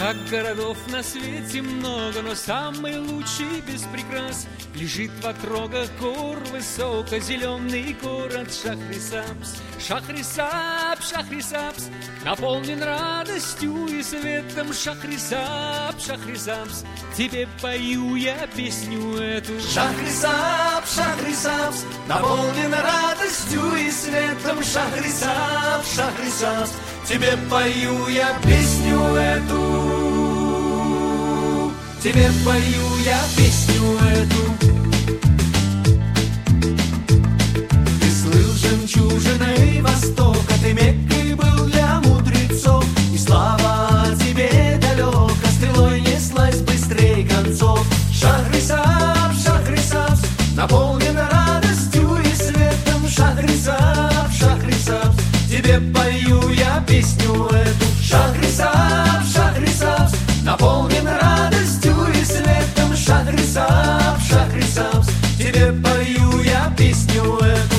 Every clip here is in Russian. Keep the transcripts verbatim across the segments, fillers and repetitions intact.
Так городов на свете много, но самый лучший без прикрас лежит в отрогах гор высоко-зеленый город Шахрисабз. Шахрисабз, Шахрисабз, наполнен радостью и светом. Шахрисабз, Шахрисабз, тебе пою я песню эту. Шахрисабз, Шахрисабз, наполнен радостью и светом. Шахрисабз, Шахрисабз, тебе пою я песню эту. Тебе пою я песню эту. Ты слыл жемчужиной Востока, ты Меккой был для мудрецов, и слава тебе далека стрелой неслась быстрей концов. Шахрисабз, Шахрисабз, наполнен радостью и светом. Шахрисабз, Шахрисабз, тебе пою я песню эту. Шахрисабз, Шахрисабз, наполнен радостью и светом. Шахрисабз, Шахрисабз, тебе пою я песню эту.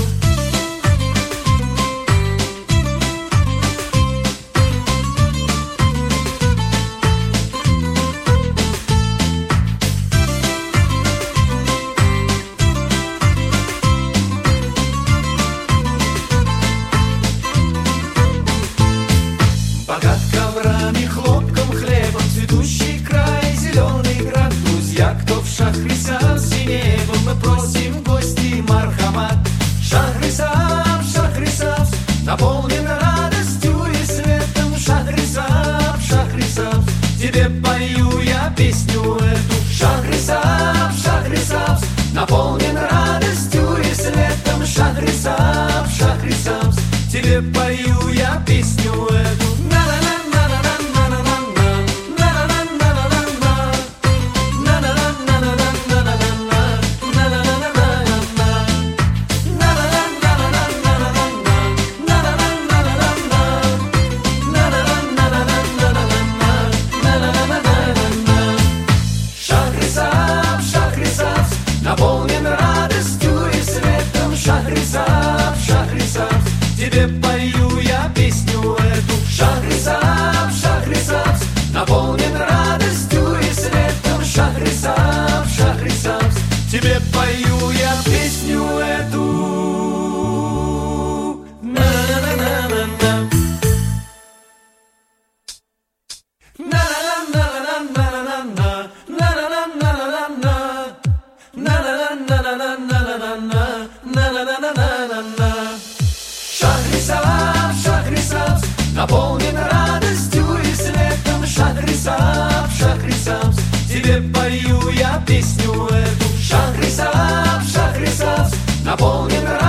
Богат коврами, хлопком, хлебом, цветущий край, зеленый град. Друзья, кто в Шахрисабзе небом, мы просим гости мархамат. Шахрисабз, Шахрисабз, наполнен радостью и светом. Шахрисабз, Шахрисабз, тебе пою я песню эту. Шахрисабз, Шахрисабз, наполнен радостью и светом. Шахрисабз, Шахрисабз, тебе пою я песню эту. Шахрисабз, Шахрисабз, наполнен радостью и светом. Шахрисабз, Шахрисабз, тебе пою я песню эту. Шахрисабз, Шахрисабз, наполнен радостью и светом. Шахрисабз, Шахрисабз, тебе пою я песню эту. На-на-на-на-на-на. Шахрисабз, Шахрисабз, наполнен радостью и светом. Шахрисабз, Шахрисабз, тебе пою я песню эту. Шахрисабз, Шахрисабз, наполнен радостью